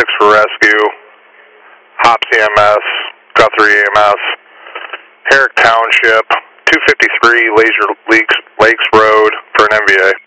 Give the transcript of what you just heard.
for rescue, Hops EMS, Guthrie EMS, Herrick Township, 253 Lakes Road for an MVA.